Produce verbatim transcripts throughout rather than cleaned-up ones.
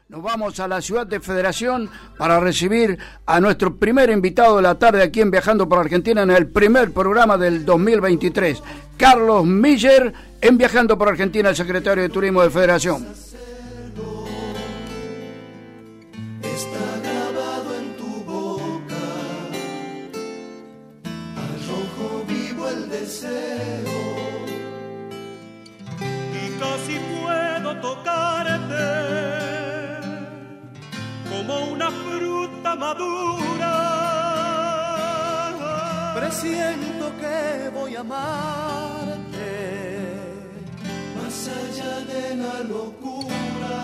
Nos vamos a la ciudad de Federación para recibir a nuestro primer invitado de la tarde aquí en Viajando por Argentina en el primer programa del dos mil veintitrés. Carlos Miller en Viajando por Argentina, el secretario de Turismo de Federación. Está grabado en tu boca, al rojo vivo el deseo, y casi puedo tocarte como una fruta madura. Presiento que voy a amarte más allá de la locura.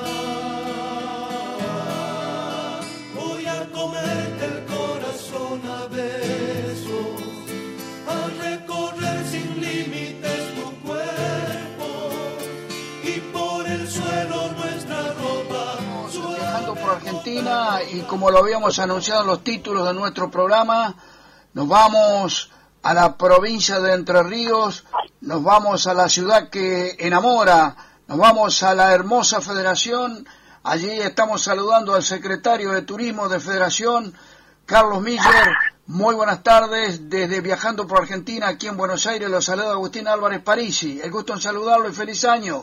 Voy a comerte el corazón a besos, a recorrer sin límites tu cuerpo y por el suelo nuestra ropa. Viajando por Argentina, y como lo habíamos anunciado en los títulos de nuestro programa, nos vamos a la provincia de Entre Ríos, nos vamos a la ciudad que enamora, nos vamos a la hermosa Federación. Allí estamos saludando al secretario de Turismo de Federación, Carlos Miller. Muy buenas tardes desde Viajando por Argentina, aquí en Buenos Aires. Los saluda Agustín Álvarez Parisi. El gusto en saludarlo y feliz año.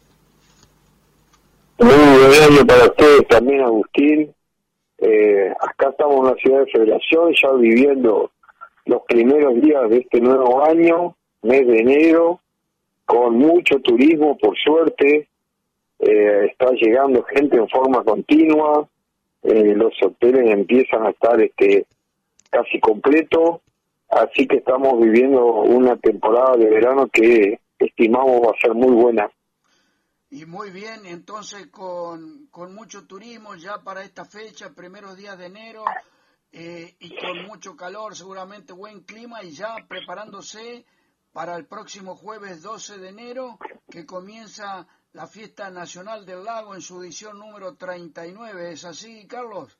Muy buen año para ustedes también, Agustín. Eh, acá estamos en la ciudad de Federación, ya viviendo los primeros días de este nuevo año, mes de enero, con mucho turismo, por suerte. Eh, está llegando gente en forma continua, eh, los hoteles empiezan a estar este casi completos, así que estamos viviendo una temporada de verano que estimamos va a ser muy buena. Y muy bien, entonces con, con mucho turismo ya para esta fecha, primeros días de enero, eh, y con mucho calor, seguramente buen clima, y ya preparándose para el próximo jueves doce de enero, que comienza la Fiesta Nacional del Lago en su edición número treinta y nueve. ¿Es así, Carlos?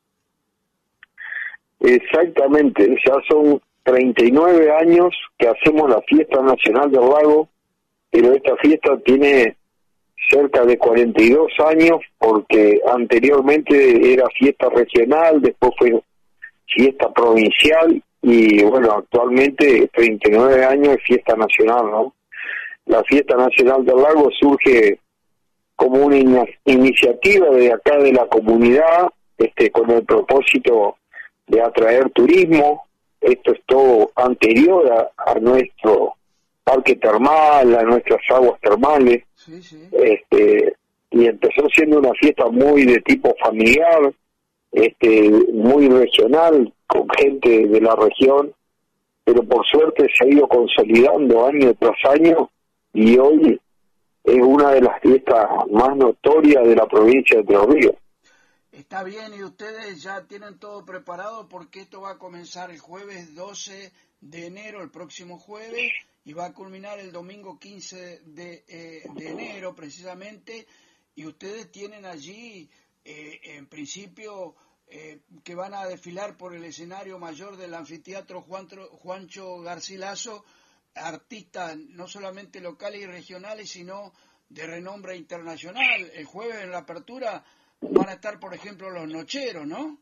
Exactamente, ya son treinta y nueve años que hacemos la Fiesta Nacional del Lago, pero esta fiesta tiene cerca de cuarenta y dos años, porque anteriormente era fiesta regional, después fue fiesta provincial, y bueno, actualmente treinta y nueve años es fiesta nacional, ¿no? La Fiesta Nacional del Lago surge como una in- iniciativa de acá de la comunidad, este, con el propósito de atraer turismo. Esto es todo anterior a, a nuestro parque termal, a nuestras aguas termales. Sí, sí. Este, y empezó siendo una fiesta muy de tipo familiar, este, muy regional, con gente de la región, pero por suerte se ha ido consolidando año tras año, y hoy es una de las fiestas más notorias de la provincia de Entre Ríos. Está bien, y ustedes ya tienen todo preparado porque esto va a comenzar el jueves doce de enero, el próximo jueves, y va a culminar el domingo quince de, eh, de enero precisamente, y ustedes tienen allí, eh, en principio, eh, que van a desfilar por el escenario mayor del anfiteatro Juan, Juancho Garcilaso, artistas no solamente locales y regionales, sino de renombre internacional. El jueves en la apertura van a estar, por ejemplo, los Nocheros, ¿no?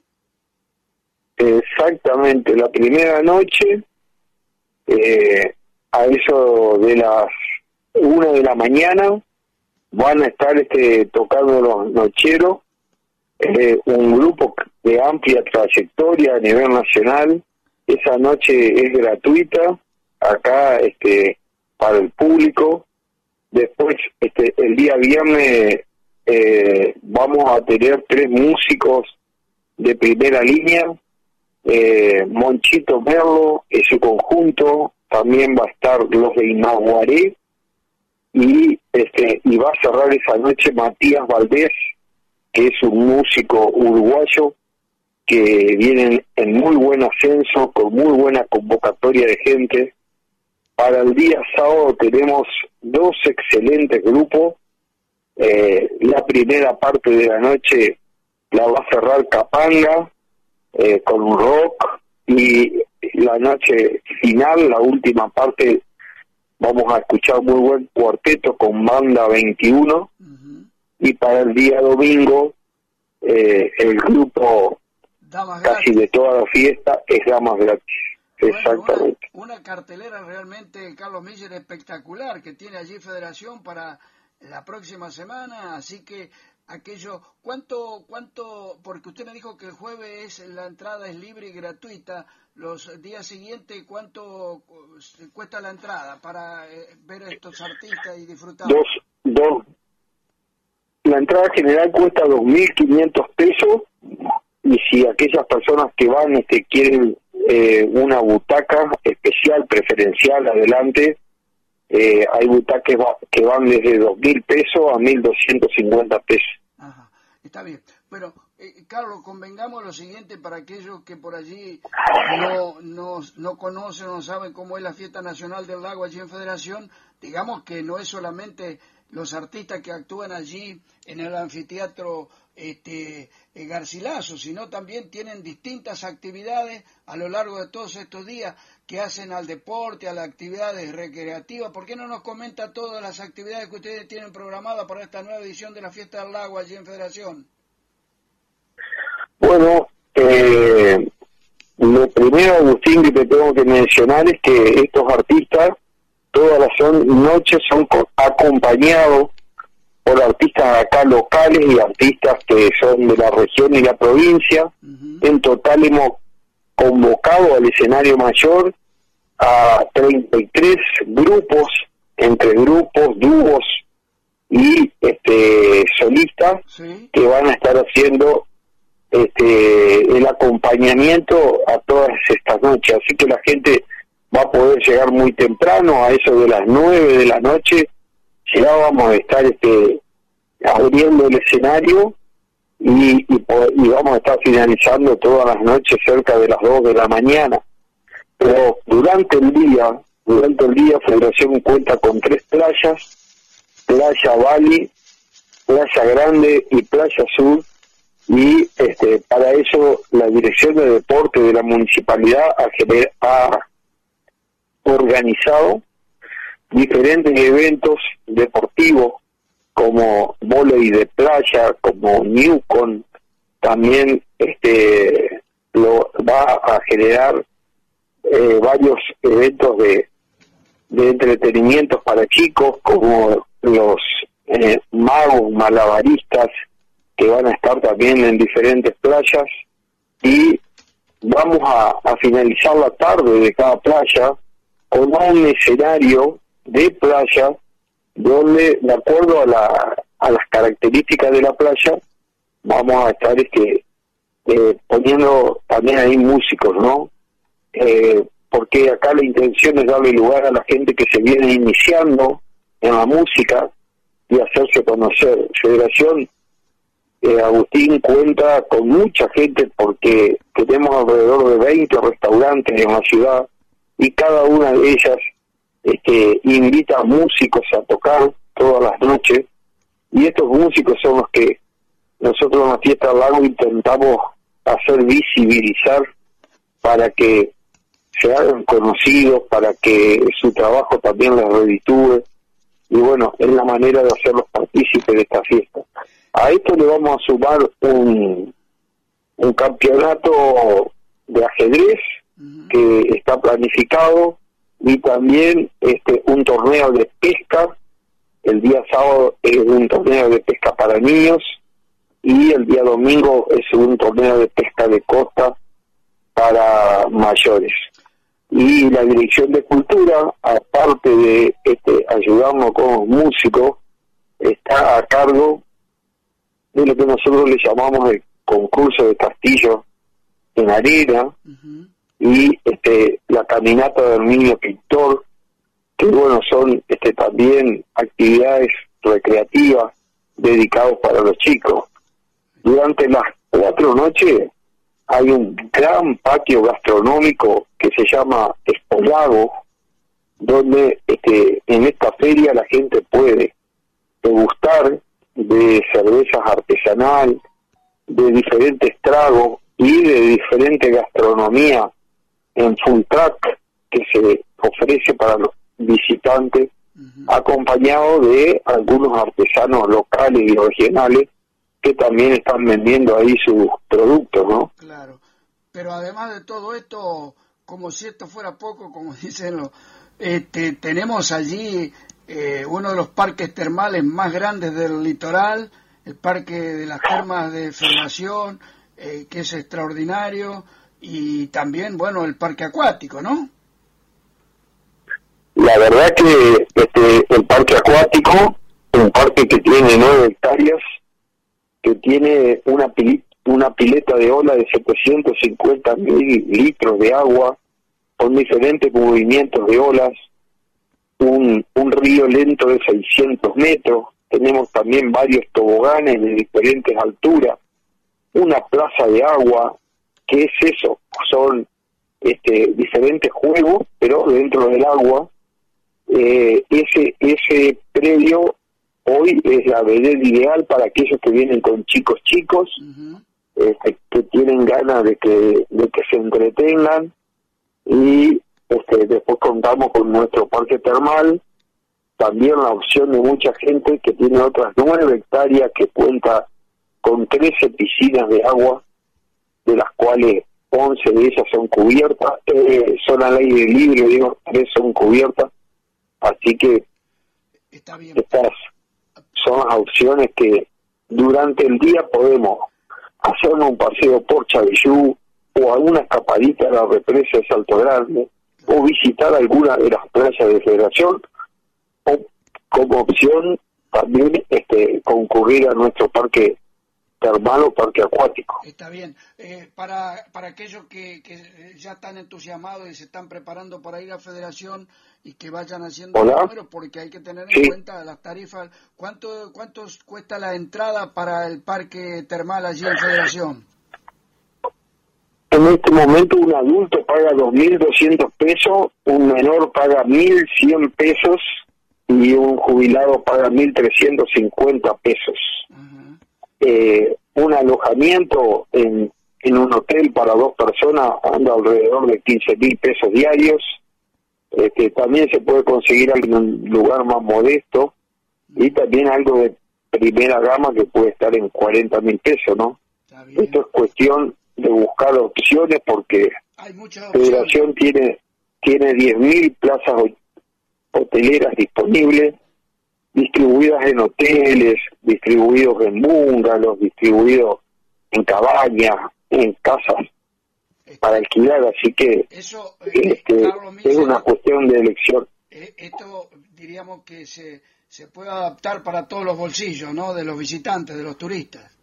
Exactamente, la primera noche, eh, a eso de las una de la mañana, van a estar este tocando los Nocheros, eh, un grupo de amplia trayectoria a nivel nacional. Esa noche es gratuita acá este para el público. Después este el día viernes eh, vamos a tener tres músicos de primera línea, eh, Monchito Merlo y su conjunto, también va a estar los de Inaguaré, y este y va a cerrar esa noche Matías Valdés, que es un músico uruguayo que viene en muy buen ascenso, con muy buena convocatoria de gente. Para el día sábado tenemos dos excelentes grupos. Eh, la primera parte de la noche la va a cerrar Capanga, eh, con un rock, y la noche final, la última parte, vamos a escuchar muy buen cuarteto con Banda veintiuno. Uh-huh. Y para el día domingo eh, el grupo Damas casi gratis. de toda la fiesta es Damas Gratis. Bueno, Exactamente. una, una cartelera realmente, Carlos Miller, espectacular que tiene allí Federación para la próxima semana, así que aquello, ¿cuánto, cuánto, porque usted me dijo que el jueves la entrada es libre y gratuita, los días siguientes, ¿cuánto cuesta la entrada para eh, ver a estos artistas y disfrutar? Dos, dos. La entrada general cuesta dos mil quinientos pesos, y si aquellas personas que van este, quieren eh, una butaca especial, preferencial, adelante, eh, hay butacas que van desde dos mil pesos a mil doscientos cincuenta pesos. Ajá, está bien. Pero, eh, Carlos, convengamos lo siguiente para aquellos que por allí no, no, no conocen o no saben cómo es la Fiesta Nacional del Lago allí en Federación. Digamos que no es solamente los artistas que actúan allí en el anfiteatro este, eh, Garcilaso, sino también tienen distintas actividades a lo largo de todos estos días que hacen al deporte, a las actividades recreativas. ¿Por qué no nos comenta todas las actividades que ustedes tienen programadas para esta nueva edición de la Fiesta del Lago allí en Federación? Bueno, eh, lo primero, Agustín, que te tengo que mencionar es que estos artistas, todas las son, noches son acompañados por artistas acá locales y artistas que son de la región y la provincia. Uh-huh. En total hemos convocado al escenario mayor a treinta y tres grupos, entre grupos, dúos y este solistas, ¿sí?, que van a estar haciendo este el acompañamiento a todas estas noches. Así que la gente va a poder llegar muy temprano, a eso de las nueve de la noche. Ya vamos a estar este, abriendo el escenario y, y, y vamos a estar finalizando todas las noches cerca de las dos de la mañana. Pero durante el día, durante el día Federación cuenta con tres playas: Playa Bali, Playa Grande y Playa Sur, y este, para eso la Dirección de Deporte de la Municipalidad ha, ha organizado diferentes eventos deportivos como vóley de playa, como Newcon. También este lo va a generar eh, varios eventos de, de entretenimientos para chicos, como los eh, magos malabaristas, que van a estar también en diferentes playas, y vamos a, a finalizar la tarde de cada playa con un escenario de playa donde, de acuerdo a, la, a las características de la playa, vamos a estar este eh, poniendo también ahí músicos, ¿no? Eh, porque acá la intención es darle lugar a la gente que se viene iniciando en la música y hacerse conocer. Federación eh, Agustín cuenta con mucha gente porque tenemos alrededor de veinte restaurantes en la ciudad, y cada una de ellas este, invita a músicos a tocar todas las noches, y estos músicos son los que nosotros en la Fiesta del Lago intentamos hacer visibilizar para que se hagan conocidos, para que su trabajo también les reditúe, y bueno, es la manera de hacerlos partícipes de esta fiesta. A esto le vamos a sumar un, un campeonato de ajedrez que está planificado, y también este un torneo de pesca. El día sábado es un torneo de pesca para niños, y el día domingo es un torneo de pesca de costa para mayores. Y la Dirección de Cultura, aparte de este ayudarnos con los músicos, está a cargo de lo que nosotros le llamamos el concurso de castillo en arena, uh-huh, y este la caminata del niño pintor, que bueno, son este también actividades recreativas dedicadas para los chicos. Durante las cuatro noches hay un gran patio gastronómico que se llama Espolago, donde este en esta feria la gente puede degustar de cervezas artesanal, de diferentes tragos y de diferente gastronomía en full track que se ofrece para los visitantes, uh-huh, acompañado de algunos artesanos locales y regionales que también están vendiendo ahí sus productos, ¿no? Claro, pero además de todo esto, como si esto fuera poco, como dicen los, este, tenemos allí eh, uno de los parques termales más grandes del litoral, el Parque de las Termas de Federación, eh, que es extraordinario, y también, bueno, el parque acuático, ¿no? La verdad que este el parque acuático, un parque que tiene nueve hectáreas, que tiene una pilita, una pileta de ola de setecientos cincuenta mil litros de agua, con diferentes movimientos de olas, un, un río lento de seiscientos metros, tenemos también varios toboganes de diferentes alturas, una plaza de agua. ¿Qué es eso? Son este, diferentes juegos, pero dentro del agua. Eh, ese ese predio hoy es la vereda ideal para aquellos que vienen con chicos chicos, uh-huh. este, que tienen ganas de que de que se entretengan, y este, después contamos con nuestro parque termal, también la opción de mucha gente que tiene otras nueve hectáreas, que cuenta con trece piscinas de agua, de las cuales once de ellas son cubiertas, eh, son al aire libre, digo, tres son cubiertas. Así que Está bien. Estas son las opciones que durante el día podemos hacernos un paseo por Chavillú, o alguna escapadita a la represa de Salto Grande, o visitar alguna de las playas de Federación, o como opción también este concurrir a nuestro parque termal o parque acuático. Está bien. Eh, para para aquellos que, que ya están entusiasmados y se están preparando para ir a Federación y que vayan haciendo ¿Hola? números, porque hay que tener en sí. cuenta las tarifas. ¿Cuánto cuánto cuesta la entrada para el parque termal allí en Federación? En este momento un adulto paga dos mil doscientos pesos, un menor paga mil cien pesos y un jubilado paga mil trescientos cincuenta pesos. Uh-huh. Eh, un alojamiento en, en un hotel para dos personas anda alrededor de quince mil pesos diarios. Este, también se puede conseguir en un lugar más modesto, y también algo de primera gama que puede estar en cuarenta mil pesos, ¿no? Esto es cuestión de buscar opciones, porque hay muchas Federación opciones. tiene tiene diez mil plazas hoteleras disponibles, distribuidas en hoteles, distribuidos en bungalows, distribuidos en cabañas, en casas para alquilar, así que Eso, eh, este, Carlos Miller, es una cuestión de elección. Eh, esto diríamos que se, se puede adaptar para todos los bolsillos, ¿no? De los visitantes, de los turistas.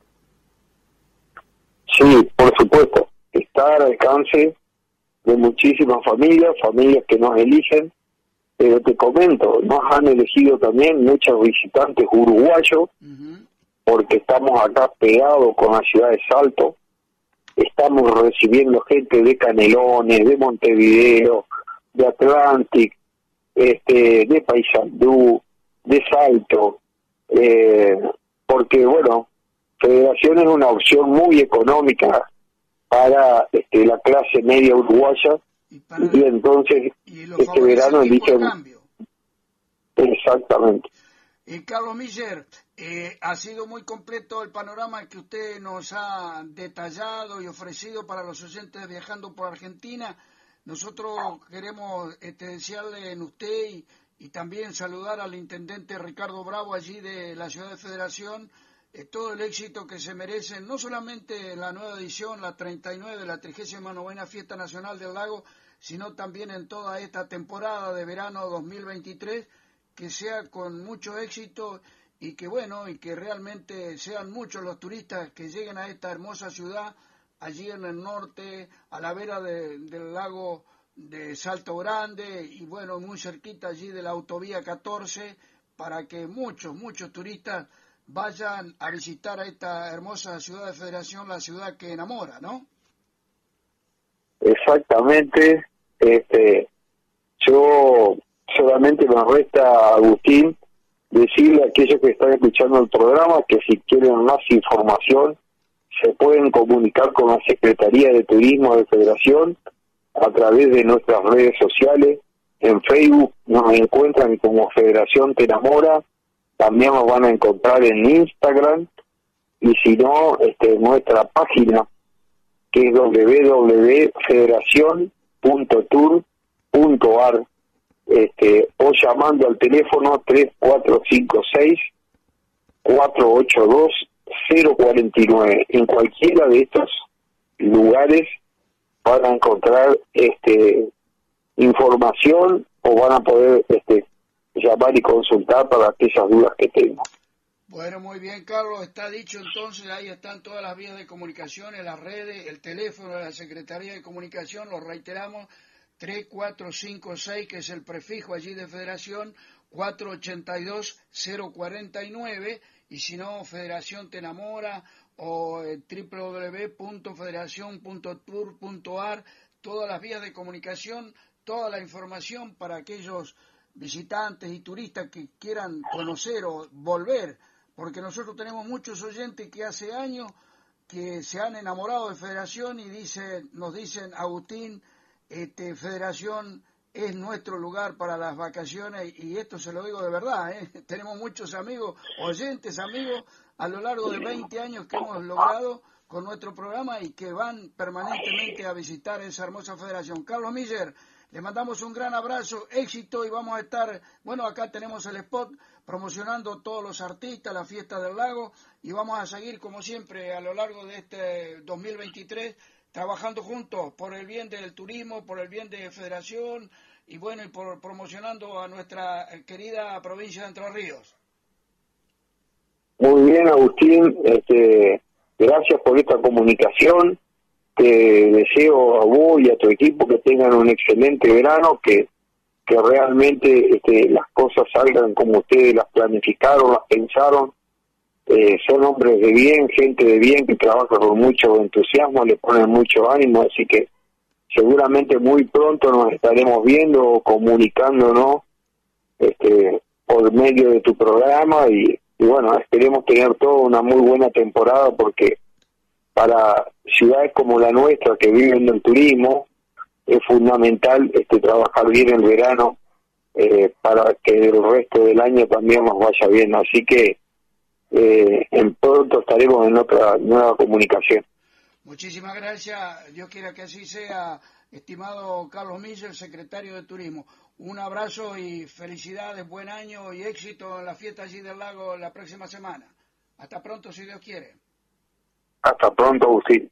Sí, por supuesto, está al alcance de muchísimas familias, familias que nos eligen, pero te comento, nos han elegido también muchos visitantes uruguayos, uh-huh. porque estamos acá pegados con la ciudad de Salto, estamos recibiendo gente de Canelones, de Montevideo, de Atlantic, este, de Paysandú, de Salto, eh, porque bueno, Federación es una opción muy económica para este, la clase media uruguaya, y, para, y entonces y este verano dicen exactamente. Y Carlos Miller, eh, ha sido muy completo el panorama que usted nos ha detallado y ofrecido para los oyentes viajando por Argentina. Nosotros queremos este, desearle en usted y, y también saludar al intendente Ricardo Bravo allí de la ciudad de Federación, eh, todo el éxito que se merecen, no solamente en la nueva edición, la treinta y nueve, la trigésima novena Fiesta Nacional del Lago, sino también en toda esta temporada de verano dos mil veintitrés, que sea con mucho éxito y que bueno, y que realmente sean muchos los turistas que lleguen a esta hermosa ciudad, allí en el norte, a la vera de, del lago de Salto Grande, y bueno, muy cerquita allí de la autovía catorce, para que muchos, muchos turistas vayan a visitar a esta hermosa ciudad de Federación, la ciudad que enamora, ¿no? Exactamente. Este, yo solamente me resta, Agustín, decirle a aquellos que están escuchando el programa que si quieren más información se pueden comunicar con la Secretaría de Turismo de Federación a través de nuestras redes sociales. En Facebook nos encuentran como Federación Te Enamora, también nos van a encontrar en Instagram, y si no, este, nuestra página, que es doble u doble u doble u punto federación punto tour punto a r, este, o llamando al teléfono tres cuatro cinco seis, cuatro ocho dos, cero cuatro nueve. En cualquiera de estos lugares van a encontrar este información o van a poder este llamar y consultar para aquellas dudas que tengan. Bueno, muy bien, Carlos, está dicho entonces, ahí están todas las vías de comunicación, las redes, el teléfono de la Secretaría de Comunicación, lo reiteramos, tres cuatro cinco seis, que es el prefijo allí de Federación, cuatro ocho dos, cero cuatro nueve, y si no, Federación te enamora, o eh, doble u doble u doble u punto federación punto tour punto a r, todas las vías de comunicación, toda la información para aquellos visitantes y turistas que quieran conocer o volver, porque nosotros tenemos muchos oyentes que hace años que se han enamorado de Federación y dicen, nos dicen, Agustín, este, Federación es nuestro lugar para las vacaciones, y esto se lo digo de verdad, ¿eh? Tenemos muchos amigos, oyentes, amigos, a lo largo de veinte años que hemos logrado con nuestro programa y que van permanentemente a visitar esa hermosa Federación. Carlos Miller, le mandamos un gran abrazo, éxito, y vamos a estar, bueno, acá tenemos el spot promocionando todos los artistas, la fiesta del lago, y vamos a seguir como siempre a lo largo de este dos mil veintitrés trabajando juntos por el bien del turismo, por el bien de Federación y bueno, y por promocionando a nuestra querida provincia de Entre Ríos. Muy bien, Agustín, este, gracias por esta comunicación. Te deseo a vos y a tu equipo que tengan un excelente verano, que que realmente este, las cosas salgan como ustedes las planificaron, las pensaron. Eh, son hombres de bien, gente de bien que trabaja con mucho entusiasmo, le ponen mucho ánimo, así que seguramente muy pronto nos estaremos viendo o comunicándonos este, por medio de tu programa y, y bueno, esperemos tener toda una muy buena temporada, porque para ciudades como la nuestra que viven del turismo es fundamental este trabajar bien el verano eh, para que el resto del año también nos vaya bien, así que eh, en pronto estaremos en otra nueva comunicación. Muchísimas gracias, Dios quiera que así sea, estimado Carlos Miller, secretario de Turismo. Un abrazo y felicidades, buen año y éxito en la fiesta allí del lago la próxima semana. Hasta pronto, si Dios quiere. Hasta pronto, Agustín.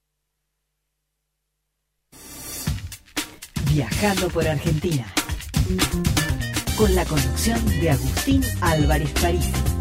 Viajando por Argentina, con la conducción de Agustín Álvarez París.